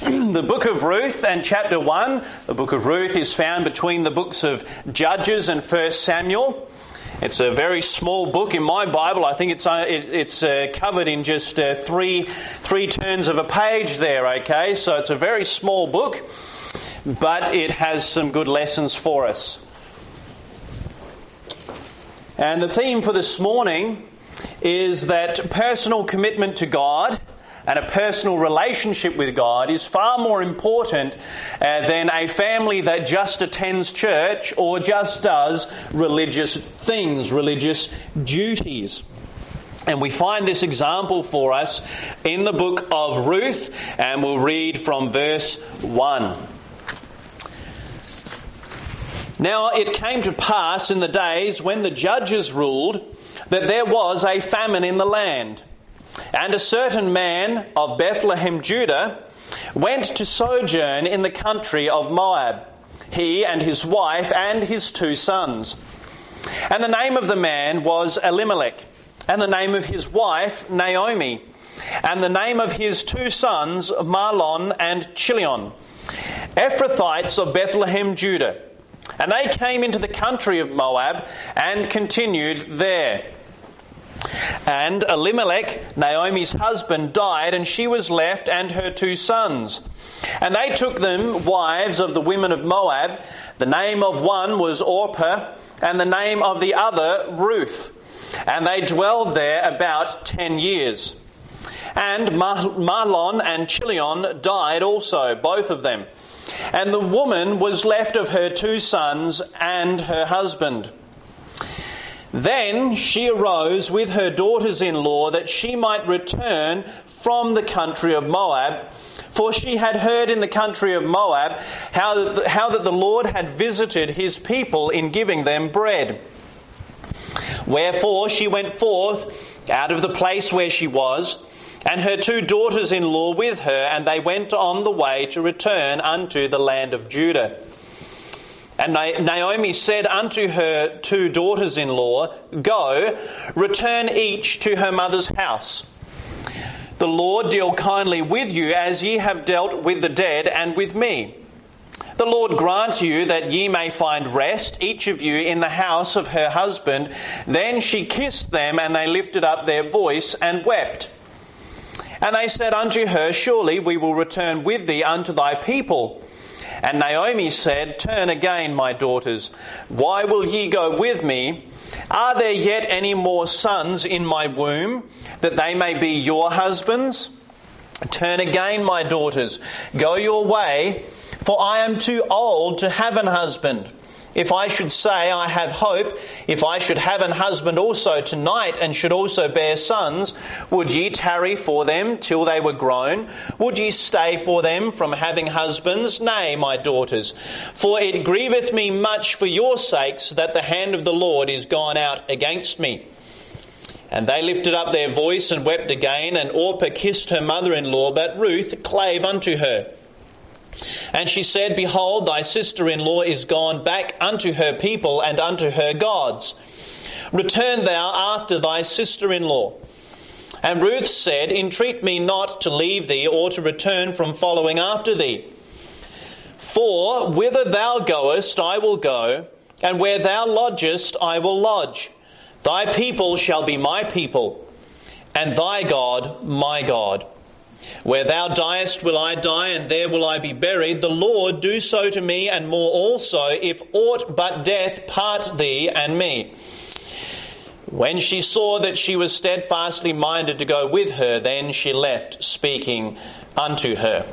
The book of Ruth and chapter 1. The book of Ruth is found between the books of Judges and 1 Samuel. It's a very small book in my Bible. I think it's covered in just three turns of a page there, okay? So it's a very small book, but it has some good lessons for us. And the theme for this morning is that personal commitment to God and a personal relationship with God is far more important than a family that just attends church or just does religious things, religious duties. And we find this example for us in the book of Ruth, and we'll read from verse 1. Now it came to pass in the days when the judges ruled that there was a famine in the land. And a certain man of Bethlehem, Judah, went to sojourn in the country of Moab, he and his wife and his 2 sons. And the name of the man was Elimelech, and the name of his wife Naomi, and the name of his 2 sons Mahlon and Chilion, Ephrathites of Bethlehem, Judah. And they came into the country of Moab and continued there. And Elimelech, Naomi's husband, died, and she was left and her 2 sons. And they took them wives of the women of Moab. The name of one was Orpah, and the name of the other Ruth. And they dwelled there about 10 years. And Mahlon and Chilion died also, both of them. And the woman was left of her 2 sons and her husband. Then she arose with her daughters-in-law that she might return from the country of Moab, for she had heard in the country of Moab how that the Lord had visited his people in giving them bread. Wherefore she went forth out of the place where she was, and her 2 daughters-in-law with her, and they went on the way to return unto the land of Judah. And Naomi said unto her 2 daughters-in-law, Go, return each to her mother's house. The Lord deal kindly with you as ye have dealt with the dead and with me. The Lord grant you that ye may find rest, each of you in the house of her husband. Then she kissed them, and they lifted up their voice and wept. And they said unto her, Surely we will return with thee unto thy people. And Naomi said, Turn again, my daughters. Why will ye go with me? Are there yet any more sons in my womb, that they may be your husbands? Turn again, my daughters. Go your way, for I am too old to have an husband. If I should say I have hope, if I should have an husband also tonight, and should also bear sons, would ye tarry for them till they were grown? Would ye stay for them from having husbands? Nay, my daughters, for it grieveth me much for your sakes that the hand of the Lord is gone out against me. And they lifted up their voice and wept again, and Orpah kissed her mother-in-law, but Ruth clave unto her. And she said, Behold, thy sister-in-law is gone back unto her people and unto her gods. Return thou after thy sister-in-law. And Ruth said, Entreat me not to leave thee or to return from following after thee. For whither thou goest I will go, and where thou lodgest I will lodge. Thy people shall be my people, and thy God my God. Where thou diest will I die, and there will I be buried. The Lord do so to me, and more also, if aught but death part thee and me. When she saw that she was steadfastly minded to go with her, then she left, speaking unto her.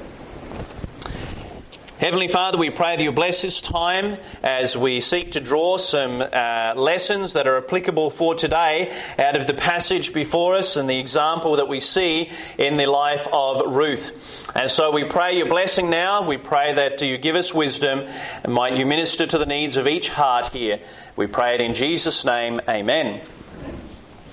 Heavenly Father, we pray that you bless this time as we seek to draw some lessons that are applicable for today out of the passage before us and the example that we see in the life of Ruth. And so we pray your blessing now. We pray that you give us wisdom and might you minister to the needs of each heart here. We pray it in Jesus' name. Amen.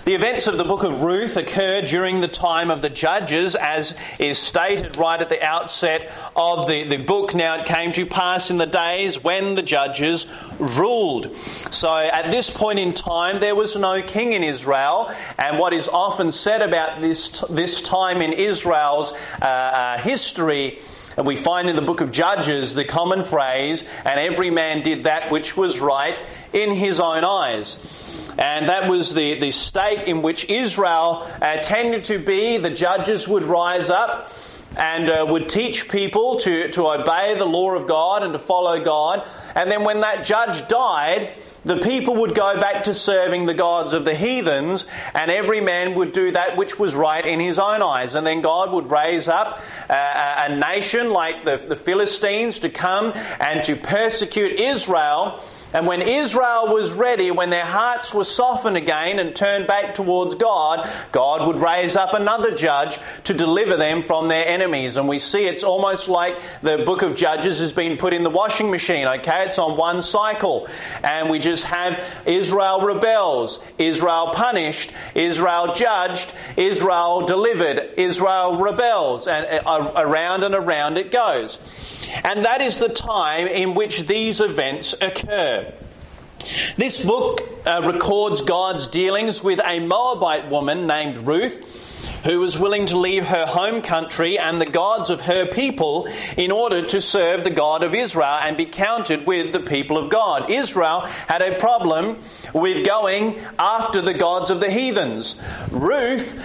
The events of the book of Ruth occur during the time of the judges, as is stated right at the outset of the book. Now it came to pass in the days when the judges ruled. So at this point in time there was no king in Israel, and what is often said about this time in Israel's history, we find in the book of Judges the common phrase, and every man did that which was right in his own eyes. And that was the state in which Israel tended to be. The judges would rise up and would teach people to obey the law of God and to follow God. And then when that judge died, the people would go back to serving the gods of the heathens, and every man would do that which was right in his own eyes. And then God would raise up a nation like the Philistines to come and to persecute Israel. And when Israel was ready, when their hearts were softened again and turned back towards God, God would raise up another judge to deliver them from their enemies. And we see it's almost like the book of Judges has been put in the washing machine, okay? It's on one cycle. And we just have Israel rebels, Israel punished, Israel judged, Israel delivered, Israel rebels, and around it goes. And that is the time in which these events occur. This book records God's dealings with a Moabite woman named Ruth, who was willing to leave her home country and the gods of her people in order to serve the God of Israel and be counted with the people of God. Israel had a problem with going after the gods of the heathens. Ruth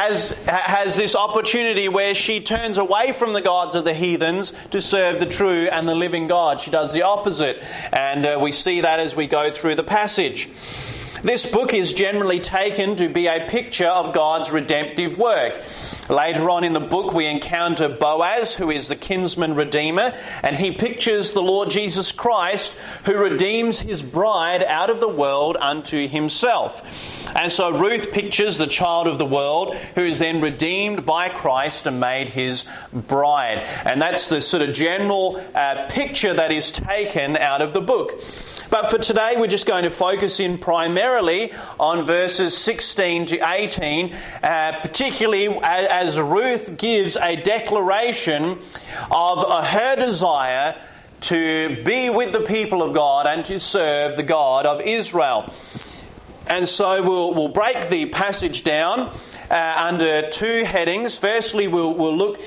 has this opportunity where she turns away from the gods of the heathens to serve the true and the living God. She does the opposite, and we see that as we go through the passage. This book is generally taken to be a picture of God's redemptive work. Later on in the book we encounter Boaz, who is the kinsman redeemer, and he pictures the Lord Jesus Christ, who redeems his bride out of the world unto himself. And so Ruth pictures the child of the world who is then redeemed by Christ and made his bride. And that's the sort of general picture that is taken out of the book. But for today we're just going to focus in primarily on verses 16 to 18, particularly as Ruth gives a declaration of her desire to be with the people of God and to serve the God of Israel. And so we'll break the passage down under two headings. Firstly, we'll look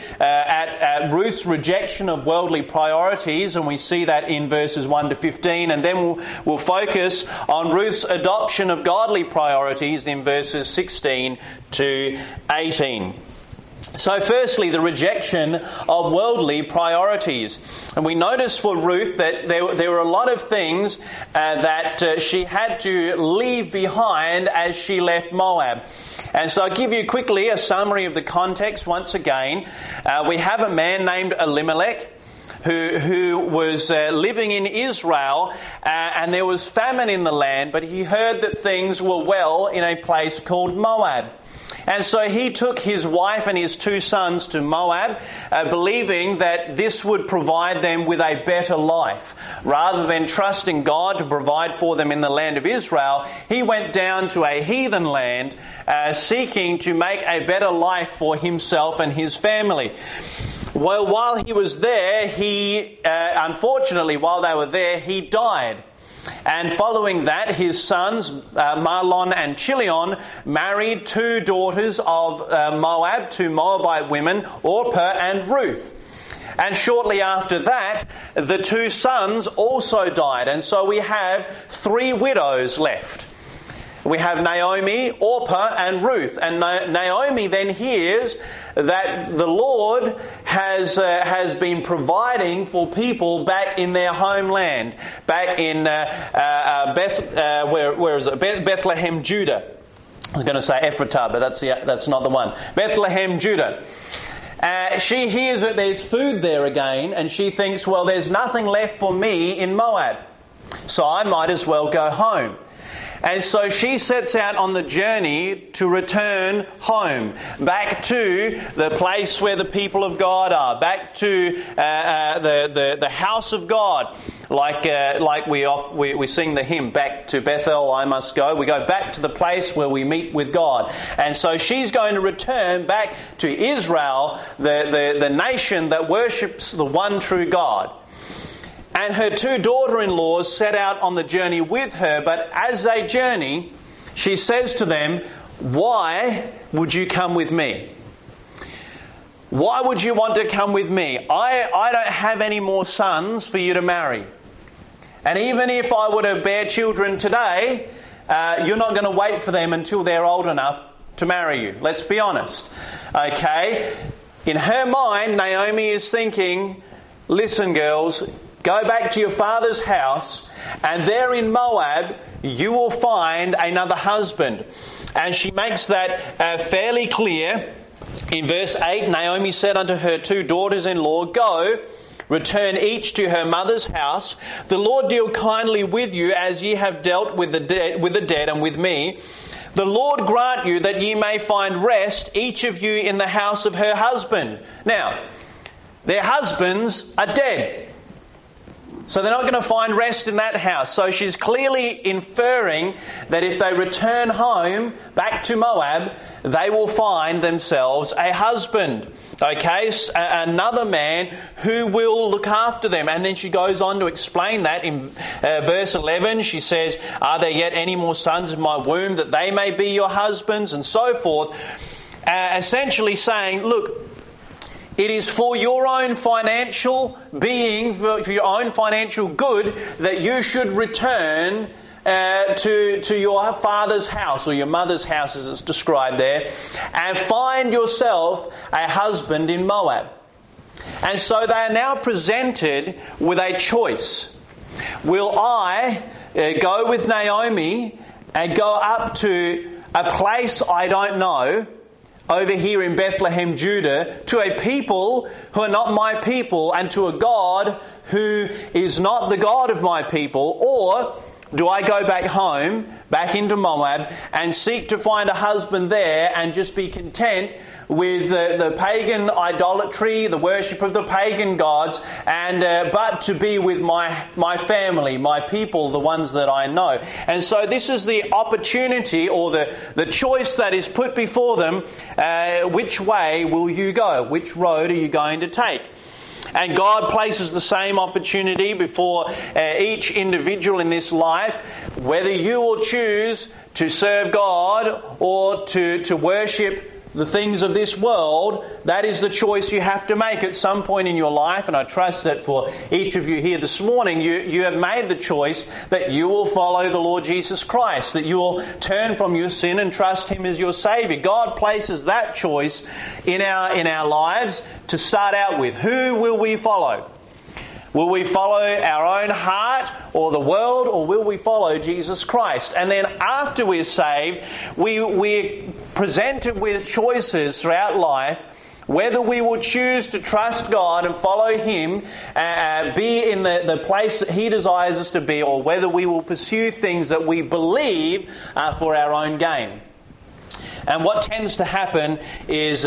at Ruth's rejection of worldly priorities, and we see that in verses 1 to 15. And then we'll focus on Ruth's adoption of godly priorities in verses 16 to 18. So firstly, the rejection of worldly priorities. And we notice for Ruth that there were a lot of things that she had to leave behind as she left Moab. And so I'll give you quickly a summary of the context once again. We have a man named Elimelech who was living in Israel, and there was famine in the land, but he heard that things were well in a place called Moab. And so he took his wife and his 2 sons to Moab, believing that this would provide them with a better life. Rather than trusting God to provide for them in the land of Israel, he went down to a heathen land, seeking to make a better life for himself and his family. Well, while he was there, unfortunately, while they were there, he died. And following that, his sons, Mahlon and Chilion, married 2 daughters of Moab, 2 Moabite women, Orpah and Ruth. And shortly after that, the 2 sons also died. And so we have 3 widows left. We have Naomi, Orpah and Ruth. And Naomi then hears that the Lord has been providing for people back in their homeland, back in Bethlehem, Judah. I was going to say Ephratah, but that's not the one. Bethlehem, Judah. She hears that there's food there again, and she thinks, well, there's nothing left for me in Moab, so I might as well go home. And so she sets out on the journey to return home, back to the place where the people of God are, back to the house of God, like we sing the hymn, "Back to Bethel I must go." We go back to the place where we meet with God. And so she's going to return back to Israel, the nation that worships the one true God. And her two daughter-in-laws set out on the journey with her, but as they journey, she says to them, "Why would you come with me? Why would you want to come with me? I don't have any more sons for you to marry. And even if I were to bear children today, you're not going to wait for them until they're old enough to marry you." Let's be honest. Okay? In her mind, Naomi is thinking, "Listen, girls, go back to your father's house, and there in Moab, you will find another husband." And she makes that fairly clear. In verse 8, Naomi said unto her two daughters-in-law, "Go, return each to her mother's house. The Lord deal kindly with you as ye have dealt with the dead and with me. The Lord grant you that ye may find rest, each of you in the house of her husband." Now, their husbands are dead, so they're not going to find rest in that house. So she's clearly inferring that if they return home back to Moab, they will find themselves a husband. Okay, another man who will look after them. And then she goes on to explain that in verse 11. She says, "Are there yet any more sons in my womb, that they may be your husbands?" And so forth. Essentially saying, look, it is for your own financial being, for your own financial good, that you should return to your father's house, or your mother's house as it's described there, and find yourself a husband in Moab. And so they are now presented with a choice. Will I go with Naomi and go up to a place I don't know, over here in Bethlehem, Judah, to a people who are not my people, and to a God who is not the God of my people? Or do I go back home, back into Moab, and seek to find a husband there and just be content with the pagan idolatry, the worship of the pagan gods, and but to be with my family, my people, the ones that I know? And so this is the opportunity, or the choice that is put before them. Which way will you go? Which road are you going to take? And God places the same opportunity before each individual in this life, whether you will choose to serve God or to worship the things of this world. That is the choice you have to make at some point in your life. And I trust that for each of you here this morning, you have made the choice that you will follow the Lord Jesus Christ, that you will turn from your sin and trust Him as your Saviour. God places that choice in our lives to start out with. Who will we follow? Will we follow our own heart or the world, or will we follow Jesus Christ? And then after we're saved, we're presented with choices throughout life, whether we will choose to trust God and follow Him, be in the place that He desires us to be, or whether we will pursue things that we believe are for our own gain. And what tends to happen is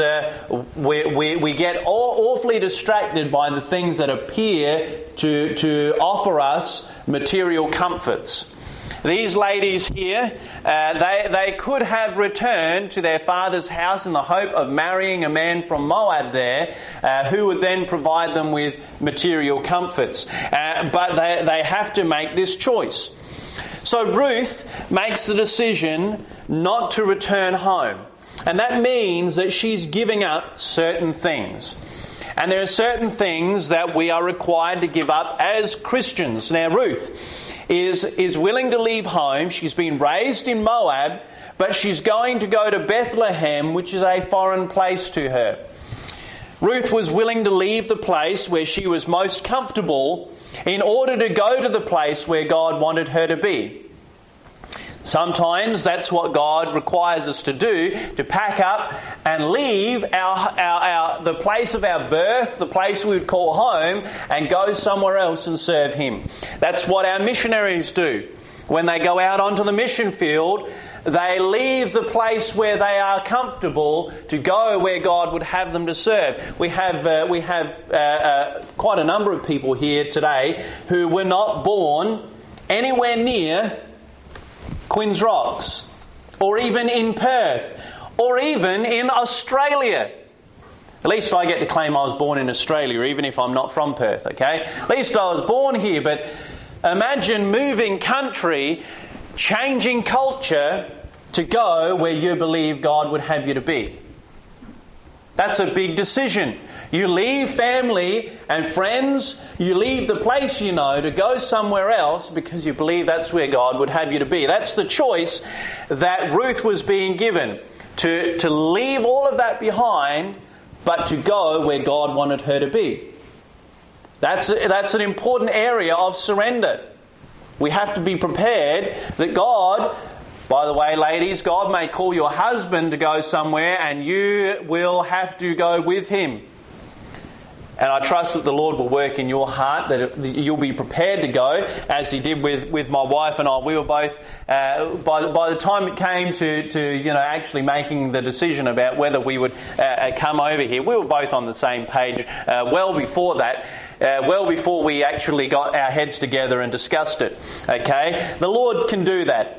we get awfully distracted by the things that appear to offer us material comforts. These ladies here, they could have returned to their father's house in the hope of marrying a man from Moab there, who would then provide them with material comforts. But they have to make this choice. So Ruth makes the decision not to return home. And that means that she's giving up certain things. And there are certain things that we are required to give up as Christians. Now Ruth is willing to leave home. She's been raised in Moab, but she's going to go to Bethlehem, which is a foreign place to her. Ruth was willing to leave the place where she was most comfortable in order to go to the place where God wanted her to be. Sometimes that's what God requires us to do, to pack up and leave the place of our birth, the place we would call home, and go somewhere else and serve Him. That's what our missionaries do. When they go out onto the mission field, they leave the place where they are comfortable to go where God would have them to serve. We have quite a number of people here today who were not born anywhere near Queen's Rocks, or even in Perth, or even in Australia. At least I get to claim I was born in Australia, even if I'm not from Perth, okay? At least I was born here, but imagine moving country, changing culture to go where you believe God would have you to be. That's a big decision. You leave family and friends, you leave the place you know to go somewhere else because you believe that's where God would have you to be. That's the choice that Ruth was being given, to leave all of that behind, but to go where God wanted her to be. That's an important area of surrender. We have to be prepared that God, by the way, ladies, God may call your husband to go somewhere and you will have to go with him. And I trust that the Lord will work in your heart, that you'll be prepared to go, as He did with my wife and I. We were both, by the time it came to actually making the decision about whether we would come over here, we were both on the same page well before that. Well before we actually got our heads together and discussed it. Okay? The Lord can do that.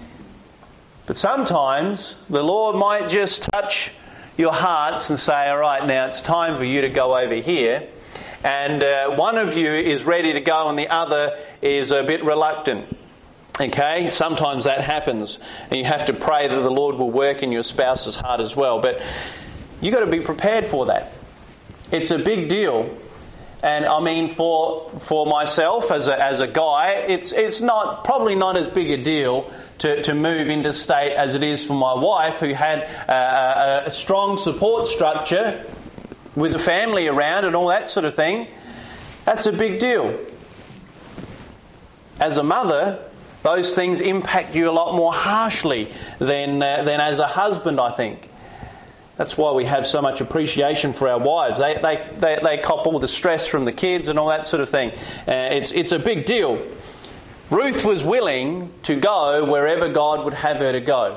But sometimes the Lord might just touch your hearts and say, all right, now it's time for you to go over here. And one of you is ready to go and the other is a bit reluctant. Okay? Sometimes that happens. And you have to pray that the Lord will work in your spouse's heart as well. But you've got to be prepared for that. It's a big deal. And I mean, for myself as a guy, it's probably not as big a deal to move interstate as it is for my wife, who had a strong support structure with a family around and all that sort of thing. That's a big deal. As a mother, those things impact you a lot more harshly than as a husband, I think. That's why we have so much appreciation for our wives. They cop all the stress from the kids and all that sort of thing. It's a big deal. Ruth was willing to go wherever God would have her to go,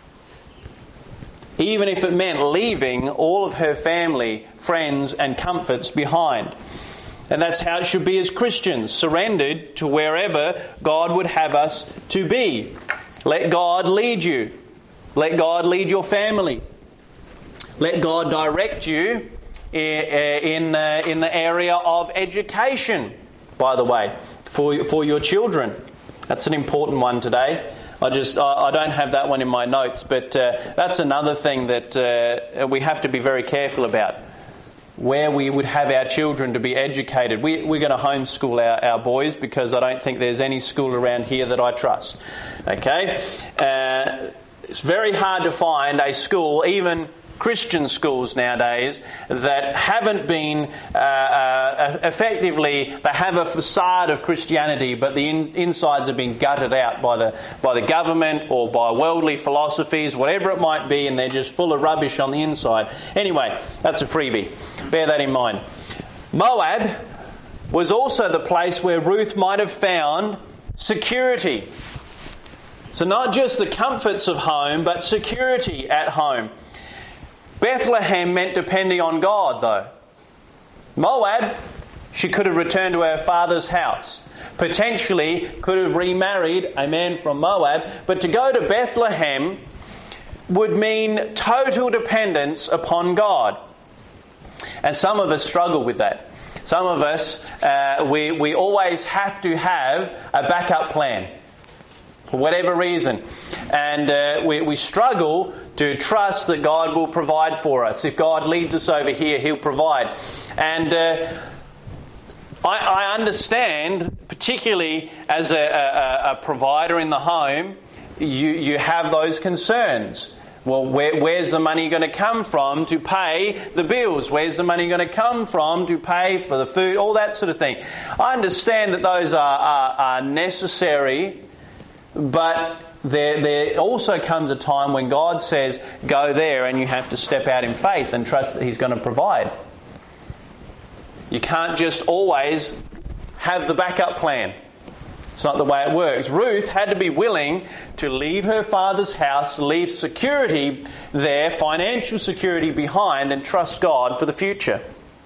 even if it meant leaving all of her family, friends and comforts behind. And that's how it should be as Christians, surrendered to wherever God would have us to be. Let God lead you. Let God lead your family. Let God direct you in the area of education, by the way, for your children. That's an important one today. I don't have that one in my notes, but that's another thing that we have to be very careful about. Where we would have our children to be educated. We're going to homeschool our boys because I don't think there's any school around here that I trust. Okay? It's very hard to find a school, even Christian schools nowadays, that haven't been effectively, they have a facade of Christianity, but the insides have been gutted out by the government or by worldly philosophies, whatever it might be, and they're just full of rubbish on the inside. Anyway, that's a freebie. Bear that in mind. Moab was also the place where Ruth might have found security. So not just the comforts of home, but security at home. Bethlehem meant depending on God, though. Moab, she could have returned to her father's house. Potentially could have remarried a man from Moab. But to go to Bethlehem would mean total dependence upon God. And some of us struggle with that. Some of us, we always have to have a backup plan. For whatever reason. And we struggle to trust that God will provide for us. If God leads us over here, He'll provide. And I understand, particularly as a provider in the home, you have those concerns. Well, where's the money going to come from to pay the bills? Where's the money going to come from to pay for the food? All that sort of thing. I understand that those are necessary. But there also comes a time when God says, go there, and you have to step out in faith and trust that He's going to provide. You can't just always have the backup plan. It's not the way it works. Ruth had to be willing to leave her father's house, leave security there, financial security behind, and trust God for the future.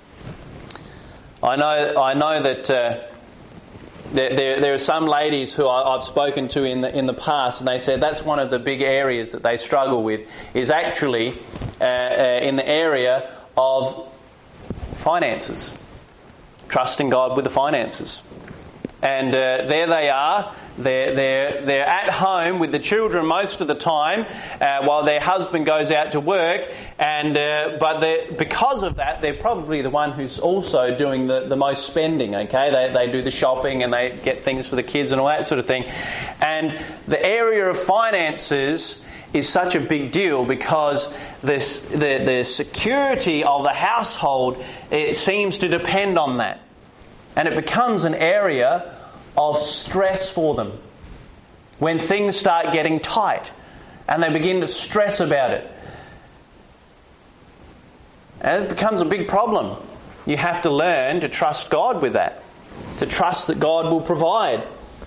I know that there are some ladies who I've spoken to in the past, and they said that's one of the big areas that they struggle with, is actually in the area of finances, trusting God with the finances. And there they are. They're at home with the children most of the time, while their husband goes out to work. But because of that, they're probably the one who's also doing the most spending. Okay, they do the shopping and they get things for the kids and all that sort of thing. And the area of finances is such a big deal because the security of the household, it seems to depend on that. And it becomes an area of stress for them when things start getting tight and they begin to stress about it. And it becomes a big problem. You have to learn to trust God with that, to trust that God will provide.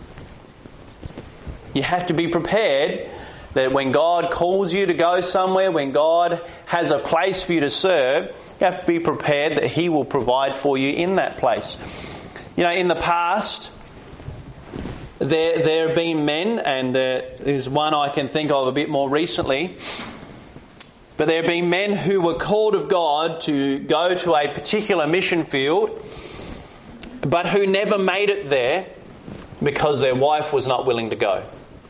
You have to be prepared that when God calls you to go somewhere, when God has a place for you to serve, you have to be prepared that He will provide for you in that place. You know, in the past, there have been men, and there's one I can think of a bit more recently, but there have been men who were called of God to go to a particular mission field, but who never made it there because their wife was not willing to go.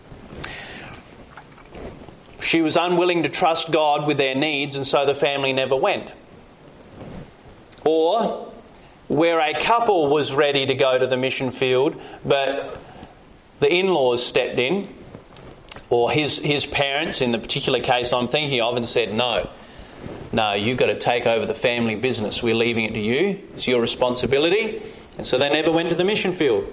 She was unwilling to trust God with their needs, and so the family never went. Or where a couple was ready to go to the mission field, but the in-laws stepped in, or his parents in the particular case I'm thinking of, and said, no, you've got to take over the family business. We're leaving it to you. It's your responsibility. And so they never went to the mission field.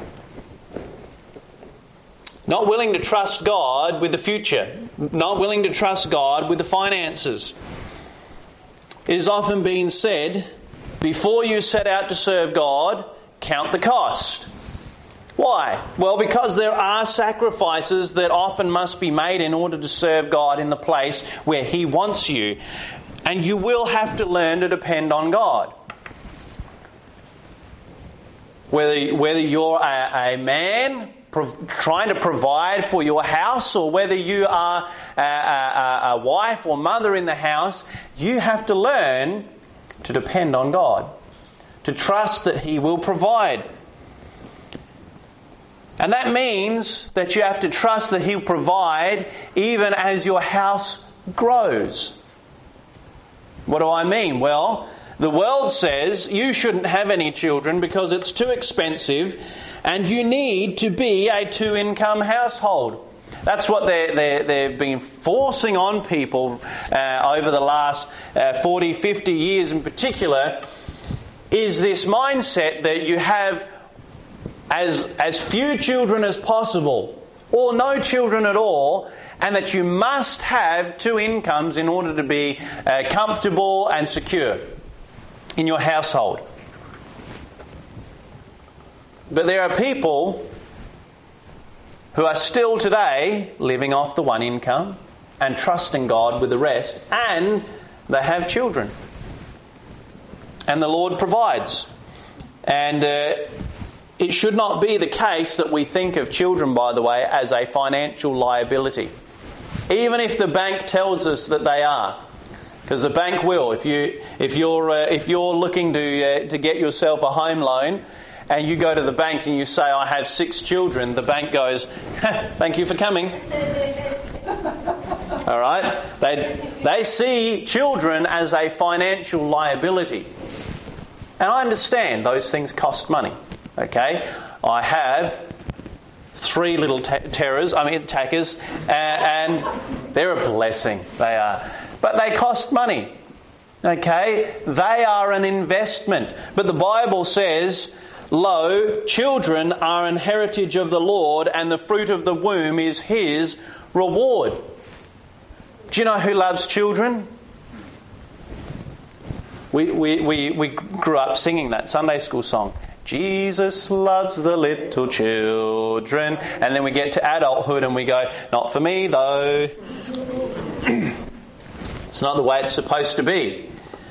Not willing to trust God with the future. Not willing to trust God with the finances. It has often been said, before you set out to serve God, count the cost. Why? Well, because there are sacrifices that often must be made in order to serve God in the place where He wants you. And you will have to learn to depend on God. Whether you're a man trying to provide for your house, or whether you are a wife or mother in the house, you have to learn to depend on God, to trust that He will provide. And that means that you have to trust that He'll provide even as your house grows. What do I mean? Well, the world says you shouldn't have any children because it's too expensive and you need to be a two-income household. That's what they've been forcing on people over the last 40, 50 years in particular, is this mindset that you have as few children as possible, or no children at all, and that you must have two incomes in order to be comfortable and secure in your household. But there are people who are still today living off the one income and trusting God with the rest, and they have children. And the Lord provides. And it should not be the case that we think of children, by the way, as a financial liability. Even if the bank tells us that they are. Because the bank will. If you're looking to get yourself a home loan, and you go to the bank and you say, I have 6 children, the bank goes, thank you for coming. All right? They see children as a financial liability. And I understand those things cost money. Okay? I have 3 little tackers, and they're a blessing. They are. But they cost money. Okay? They are an investment. But the Bible says, lo, children are an heritage of the Lord, and the fruit of the womb is His reward. Do you know who loves children? We grew up singing that Sunday school song. Jesus loves the little children. And then we get to adulthood and we go, not for me though. It's not the way it's supposed to be.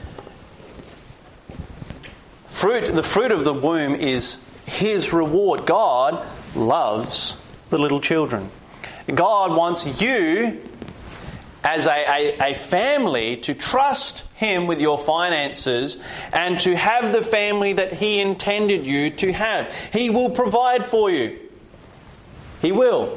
The fruit of the womb is His reward. God loves the little children. God wants you as a family to trust Him with your finances and to have the family that He intended you to have. He will provide for you. He will.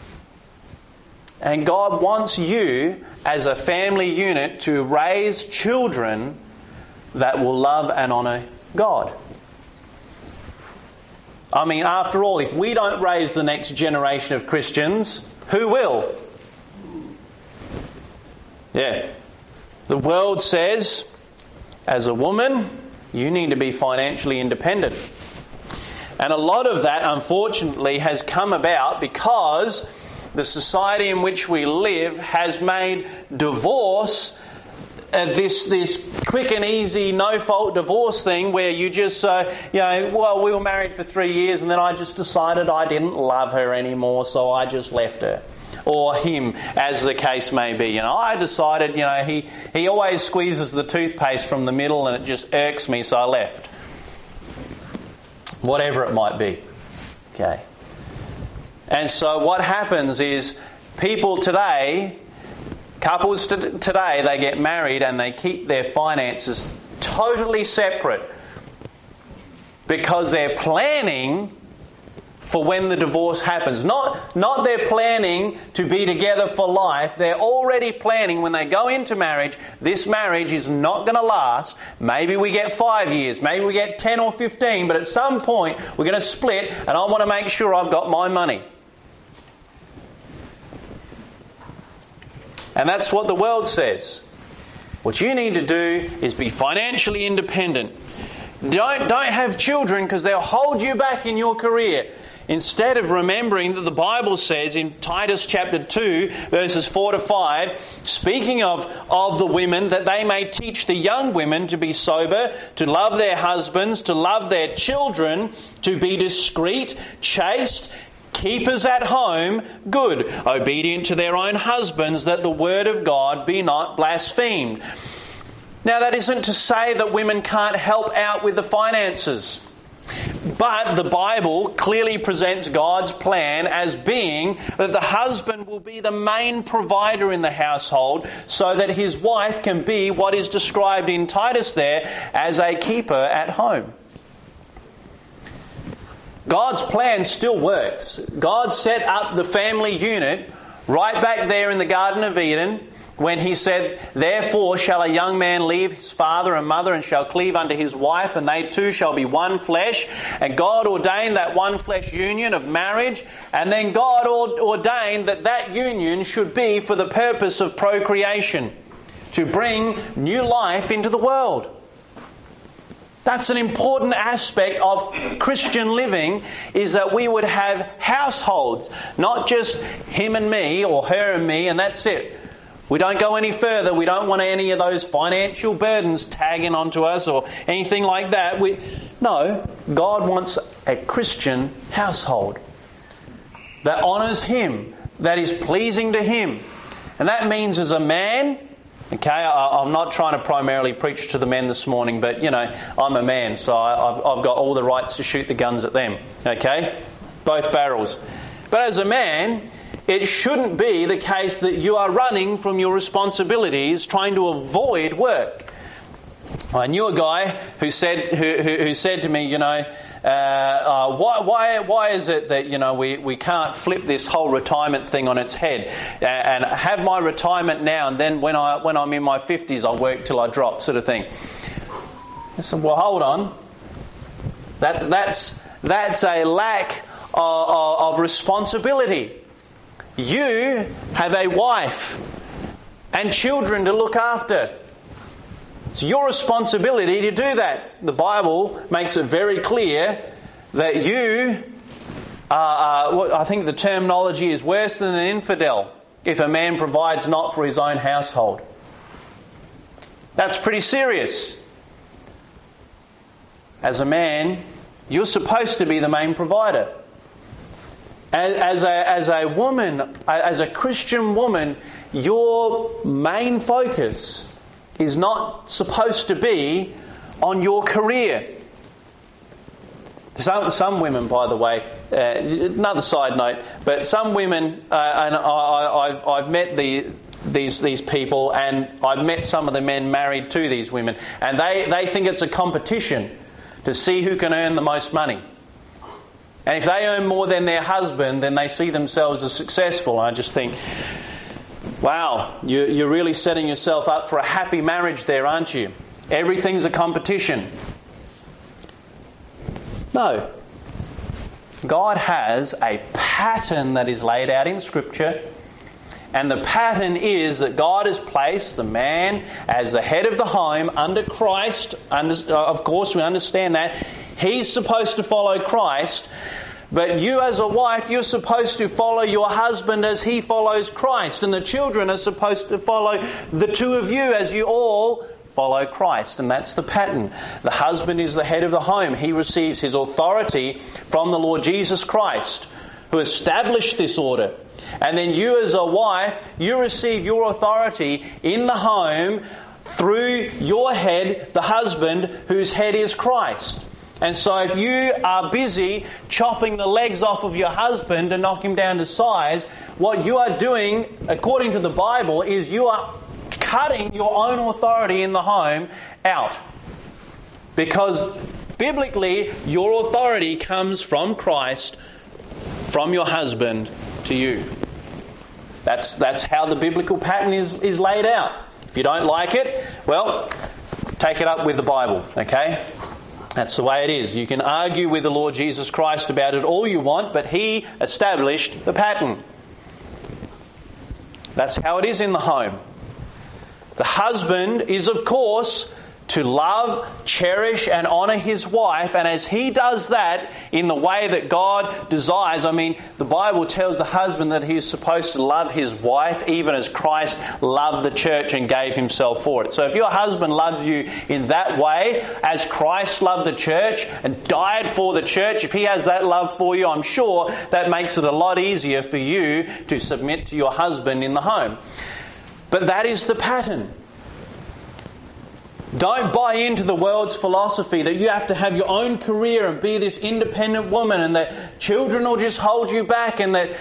And God wants you as a family unit to raise children that will love and honour God. I mean, after all, if we don't raise the next generation of Christians, who will? Yeah. The world says, as a woman, you need to be financially independent. And a lot of that, unfortunately, has come about because the society in which we live has made divorce this quick and easy, no-fault divorce thing where you just well, we were married for 3 years and then I just decided I didn't love her anymore, so I just left her. Or him, as the case may be. I decided, he always squeezes the toothpaste from the middle and it just irks me, so I left. Whatever it might be. Okay. And so what happens is people today, couples today, they get married and they keep their finances totally separate because they're planning for when the divorce happens. Not they're planning to be together for life. They're already planning when they go into marriage, this marriage is not going to last. Maybe we get 5 years, maybe we get 10 or 15, but at some point we're going to split and I want to make sure I've got my money. And that's what the world says. What you need to do is be financially independent. Don't have children because they'll hold you back in your career. Instead of remembering that the Bible says in Titus chapter 2, verses 4 to 5, speaking of the women, that they may teach the young women to be sober, to love their husbands, to love their children, to be discreet, chaste, keepers at home, good, obedient to their own husbands, that the word of God be not blasphemed. Now that isn't to say that women can't help out with the finances. But the Bible clearly presents God's plan as being that the husband will be the main provider in the household so that his wife can be what is described in Titus there as a keeper at home. God's plan still works. God set up the family unit right back there in the Garden of Eden when He said, "Therefore shall a young man leave his father and mother and shall cleave unto his wife, and they two shall be one flesh." And God ordained that one flesh union of marriage, and then God ordained that union should be for the purpose of procreation, to bring new life into the world. That's an important aspect of Christian living, is that we would have households, not just him and me or her and me and that's it. We don't go any further. We don't want any of those financial burdens tagging onto us or anything like that. No, God wants a Christian household that honours Him, that is pleasing to Him. And that means as a man, okay, I'm not trying to primarily preach to the men this morning, but I'm a man, so I've got all the rights to shoot the guns at them, okay? Both barrels. But as a man, it shouldn't be the case that you are running from your responsibilities, trying to avoid work. I knew a guy who said to me, why is it that we can't flip this whole retirement thing on its head and have my retirement now, and then when I'm in my 50s I'll work till I drop, sort of thing. I said, well, hold on. That's a lack of responsibility. You have a wife and children to look after. It's your responsibility to do that. The Bible makes it very clear that you I think the terminology is worse than an infidel if a man provides not for his own household. That's pretty serious. As a man, You're supposed to be the main provider. As a woman, as a Christian woman, your main focus is not supposed to be on your career. Some women, by the way, another side note, but some women, and I've met these people, and I've met some of the men married to these women, and they think it's a competition to see who can earn the most money. And if they earn more than their husband, then they see themselves as successful. I just think, wow, you're really setting yourself up for a happy marriage there, aren't you? Everything's a competition. No. God has a pattern that is laid out in Scripture. And the pattern is that God has placed the man as the head of the home under Christ. Of course, we understand that. He's supposed to follow Christ. But you as a wife, you're supposed to follow your husband as he follows Christ. And the children are supposed to follow the two of you as you all follow Christ. And that's the pattern. The husband is the head of the home. He receives his authority from the Lord Jesus Christ, who established this order. And then you as a wife, you receive your authority in the home through your head, the husband, whose head is Christ. And so if you are busy chopping the legs off of your husband to knock him down to size, what you are doing, according to the Bible, is you are cutting your own authority in the home out. Because biblically, your authority comes from Christ, from your husband to you. That's how the biblical pattern is laid out. If you don't like it, well, take it up with the Bible, okay? That's the way it is. You can argue with the Lord Jesus Christ about it all you want, but He established the pattern. That's how it is in the home. The husband is, of course, to love, cherish and honour his wife, and as he does that in the way that God desires, the Bible tells the husband that he is supposed to love his wife even as Christ loved the church and gave himself for it. So if your husband loves you in that way, as Christ loved the church and died for the church, if he has that love for you, I'm sure that makes it a lot easier for you to submit to your husband in the home. But that is the pattern. Don't buy into the world's philosophy that you have to have your own career and be this independent woman, and that children will just hold you back, and that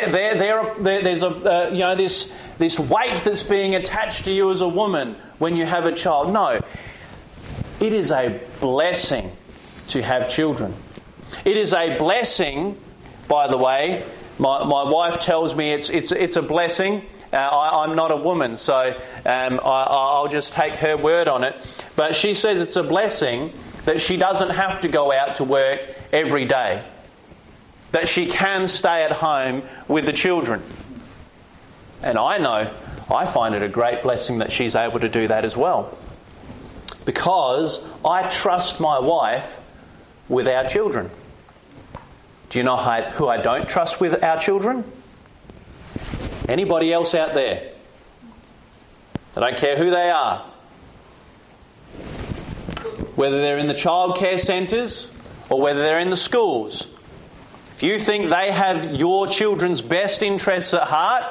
there's this weight that's being attached to you as a woman when you have a child. No, it is a blessing to have children. It is a blessing, by the way. My wife tells me it's a blessing. I'm not a woman, so I'll just take her word on it. But she says it's a blessing that she doesn't have to go out to work every day. That she can stay at home with the children. And I find it a great blessing that she's able to do that as well. Because I trust my wife with our children. Do you know who I don't trust with our children? Anybody else out there? I don't care who they are. Whether they're in the childcare centres or whether they're in the schools. If you think they have your children's best interests at heart,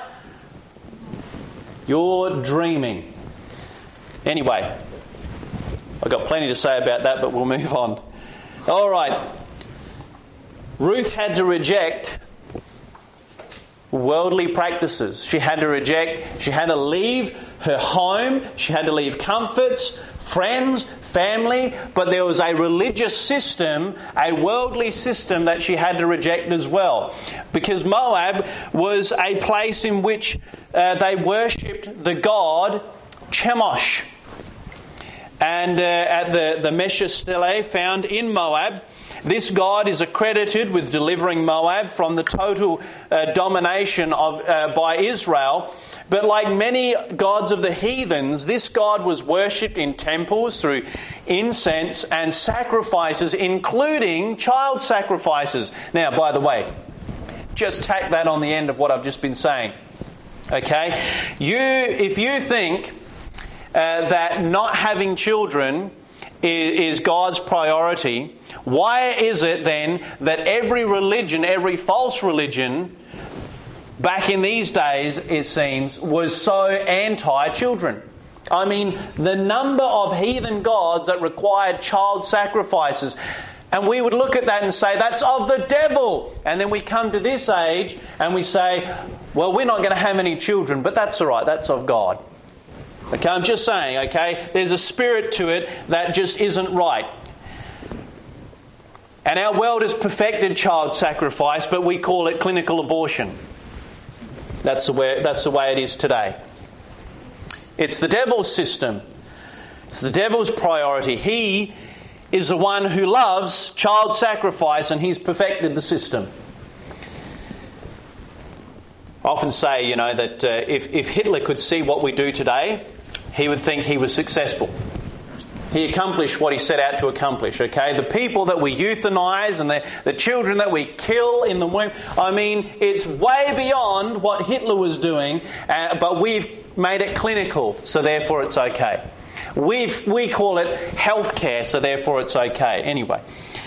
you're dreaming. Anyway, I've got plenty to say about that, but we'll move on. All right. Ruth had to reject worldly practices. She had to leave her home, she had to leave comforts, friends, family, but there was a religious system, a worldly system that she had to reject as well. Because Moab was a place in which they worshipped the god Chemosh. And at the Mesha Stele found in Moab, this god is accredited with delivering Moab from the total domination by Israel. But like many gods of the heathens, this god was worshipped in temples through incense and sacrifices, including child sacrifices. Now, by the way, just tack that on the end of what I've just been saying. Okay? If you think that not having children is God's priority, why is it then that every religion, every false religion, back in these days, it seems, was so anti-children? I mean, the number of heathen gods that required child sacrifices. And we would look at that and say, that's of the devil. And then we come to this age and we say, well, we're not going to have any children, but that's all right, that's of God. Okay, I'm just saying, okay, there's a spirit to it that just isn't right. And our world has perfected child sacrifice, but we call it clinical abortion. That's the way it is today. It's the devil's system. It's the devil's priority. He is the one who loves child sacrifice, and he's perfected the system. I often say, that if Hitler could see what we do today, he would think he was successful. He accomplished what he set out to accomplish, okay? The people that we euthanize and the children that we kill in the womb, I mean, it's way beyond what Hitler was doing, but we've made it clinical, so therefore it's okay. We call it healthcare, so therefore it's okay. Anyway,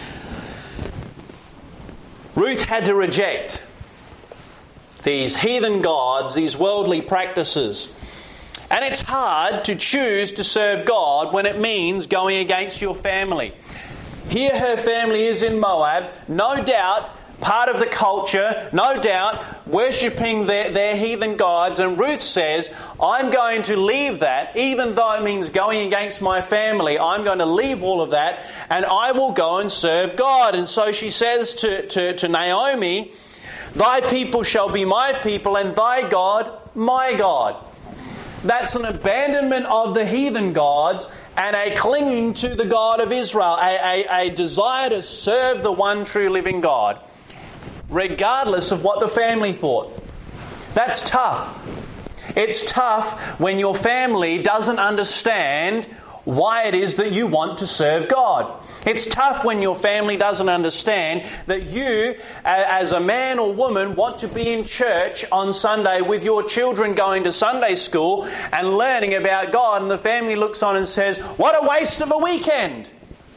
Ruth had to reject these heathen gods, these worldly practices. And it's hard to choose to serve God when it means going against your family. Here her family is in Moab, no doubt part of the culture, no doubt worshipping their heathen gods. And Ruth says, I'm going to leave that, even though it means going against my family. I'm going to leave all of that and I will go and serve God. And so she says to Naomi, thy people shall be my people and thy God my God. That's an abandonment of the heathen gods and a clinging to the God of Israel, a desire to serve the one true living God, regardless of what the family thought. That's tough. It's tough when your family doesn't understand why it is that you want to serve God. It's tough when your family doesn't understand that you, as a man or woman, want to be in church on Sunday with your children going to Sunday school and learning about God, and the family looks on and says, what a waste of a weekend.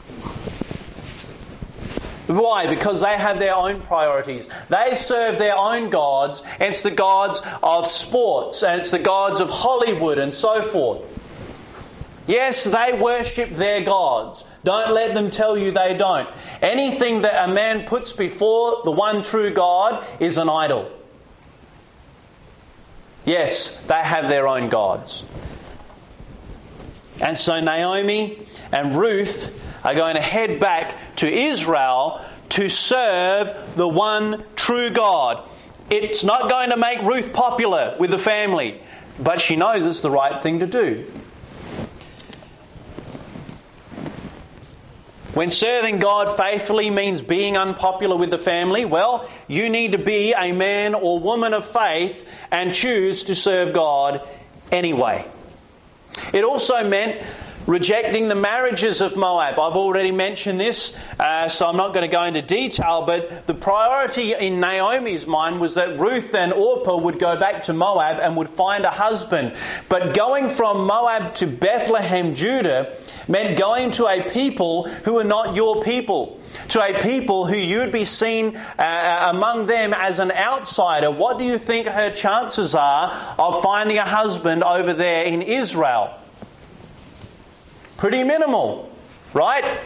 Why? Because they have their own priorities. They serve their own gods. It's the gods of sports and it's the gods of Hollywood and so forth. Yes, they worship their gods. Don't let them tell you they don't. Anything that a man puts before the one true God is an idol. Yes, they have their own gods. And so Naomi and Ruth are going to head back to Israel to serve the one true God. It's not going to make Ruth popular with the family, but she knows it's the right thing to do. When serving God faithfully means being unpopular with the family, well, you need to be a man or woman of faith and choose to serve God anyway. It also meant rejecting the marriages of Moab. I've already mentioned this, so I'm not going to go into detail, but the priority in Naomi's mind was that Ruth and Orpah would go back to Moab and would find a husband. But going from Moab to Bethlehem, Judah, meant going to a people who are not your people, to a people who you'd be seen among them as an outsider. What do you think her chances are of finding a husband over there in Israel? Pretty minimal, right?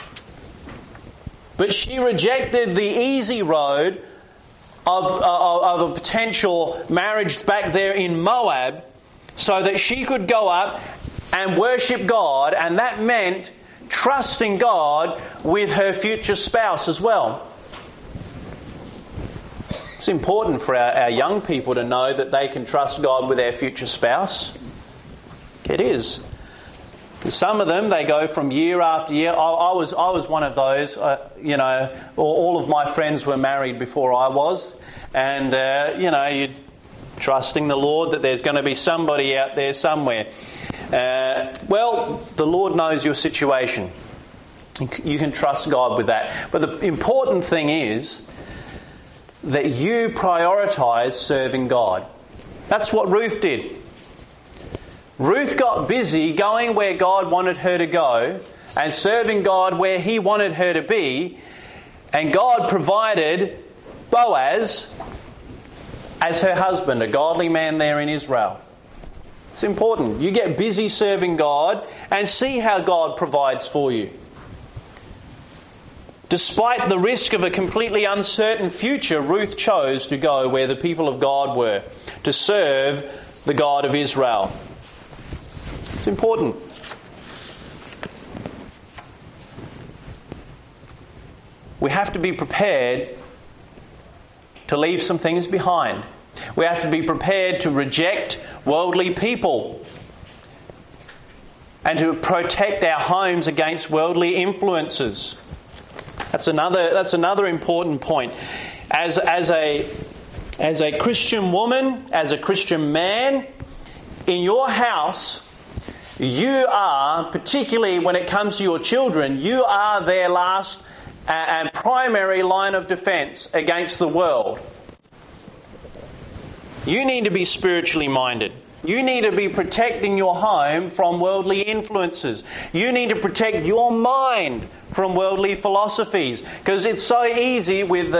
But she rejected the easy road of a potential marriage back there in Moab so that she could go up and worship God, and that meant trusting God with her future spouse as well. It's important for our young people to know that they can trust God with their future spouse. It is. Some of them, they go from year after year. I was one of those. All of my friends were married before I was, and you're trusting the Lord that there's going to be somebody out there somewhere. Well, the Lord knows your situation. You can trust God with that. But the important thing is that you prioritise serving God. That's what Ruth did. Ruth got busy going where God wanted her to go, and serving God where He wanted her to be. And God provided Boaz as her husband, a godly man there in Israel. It's important. You get busy serving God and see how God provides for you. Despite the risk of a completely uncertain future, Ruth chose to go where the people of God were, to serve the God of Israel. It's important. We have to be prepared to leave some things behind. We have to be prepared to reject worldly people and to protect our homes against worldly influences. That's another important point. As a Christian woman, as a Christian man, in your house, you are, particularly when it comes to your children, you are their last and primary line of defence against the world. You need to be spiritually minded. You need to be protecting your home from worldly influences. You need to protect your mind from worldly philosophies, because it's so easy with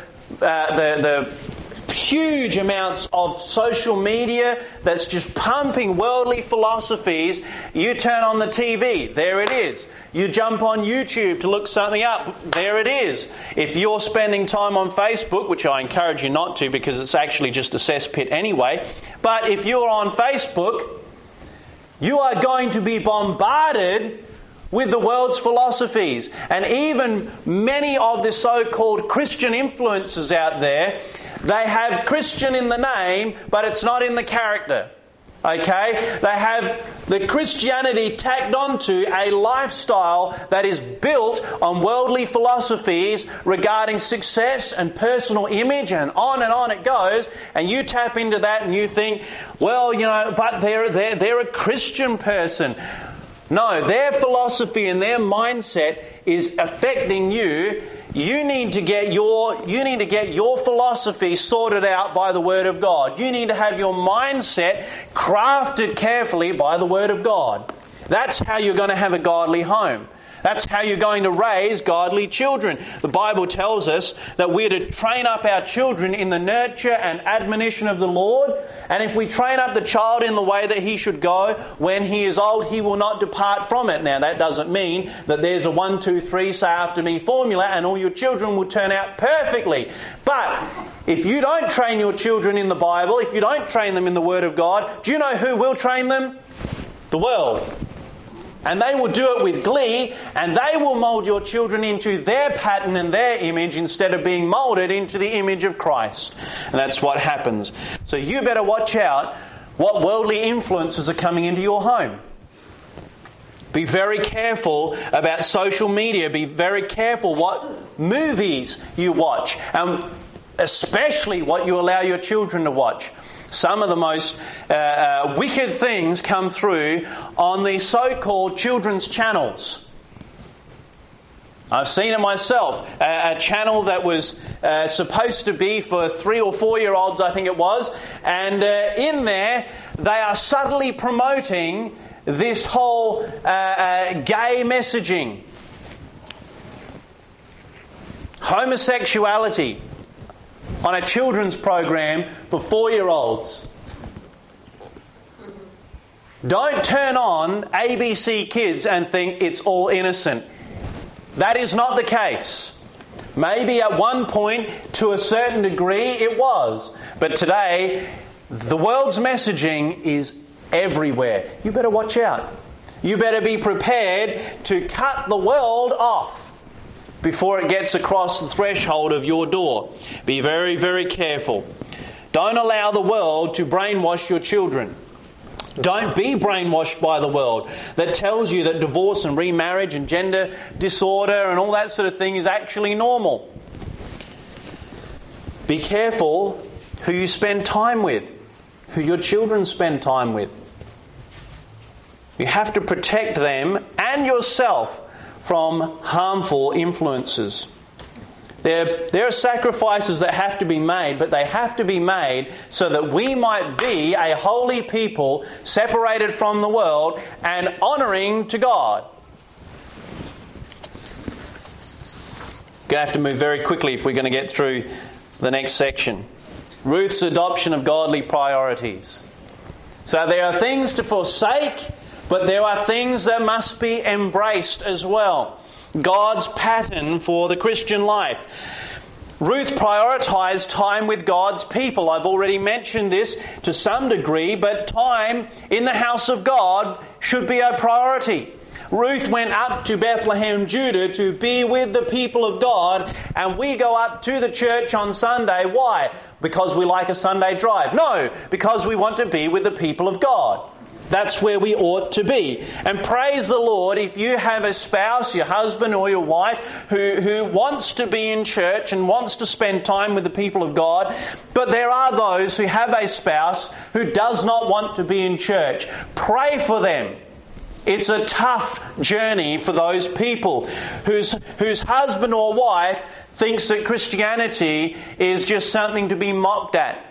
the huge amounts of social media that's just pumping worldly philosophies. You turn on the TV, there it is. You jump on YouTube to look something up, there it is. If you're spending time on Facebook, which I encourage you not to because it's actually just a cesspit anyway, but if you're on Facebook, you are going to be bombarded with the world's philosophies. And even many of the so-called Christian influencers out there, they have Christian in the name, but it's not in the character. Okay? They have the Christianity tacked onto a lifestyle that is built on worldly philosophies regarding success and personal image, and on it goes. And you tap into that and you think, well, but they're a Christian person. No, their philosophy and their mindset is affecting you. You need to get your philosophy sorted out by the Word of God. You need to have your mindset crafted carefully by the Word of God. That's how you're going to have a godly home. That's how you're going to raise godly children. The Bible tells us that we're to train up our children in the nurture and admonition of the Lord. And if we train up the child in the way that he should go, when he is old, he will not depart from it. Now, that doesn't mean that there's a 1, 2, 3, say after me formula and all your children will turn out perfectly. But if you don't train your children in the Bible, if you don't train them in the Word of God, do you know who will train them? The world. And they will do it with glee, and they will mould your children into their pattern and their image instead of being moulded into the image of Christ. And that's what happens. So you better watch out what worldly influences are coming into your home. Be very careful about social media. Be very careful what movies you watch, and especially what you allow your children to watch. Some of the most wicked things come through on these so-called children's channels. I've seen it myself. A channel that was supposed to be for 3 or 4-year-olds, I think it was. And in there, they are subtly promoting this whole gay messaging. Homosexuality. On a children's program for 4-year-olds. Don't turn on ABC Kids and think it's all innocent. That is not the case. Maybe at one point, to a certain degree, it was. But today, the world's messaging is everywhere. You better watch out. You better be prepared to cut the world off before it gets across the threshold of your door. Be very, very careful. Don't allow the world to brainwash your children. Don't be brainwashed by the world that tells you that divorce and remarriage and gender disorder and all that sort of thing is actually normal. Be careful who you spend time with, who your children spend time with. You have to protect them and yourself from harmful influences. There are sacrifices that have to be made, but they have to be made so that we might be a holy people separated from the world and honouring to God. Going to have to move very quickly if we're going to get through the next section. Ruth's adoption of godly priorities. So there are things to forsake, but there are things that must be embraced as well. God's pattern for the Christian life. Ruth prioritised time with God's people. I've already mentioned this to some degree, but time in the house of God should be a priority. Ruth went up to Bethlehem, Judah to be with the people of God, and we go up to the church on Sunday. Why? Because we like a Sunday drive? No, because we want to be with the people of God. That's where we ought to be. And praise the Lord if you have a spouse, your husband or your wife, who wants to be in church and wants to spend time with the people of God. But there are those who have a spouse who does not want to be in church. Pray for them. It's a tough journey for those people whose husband or wife thinks that Christianity is just something to be mocked at.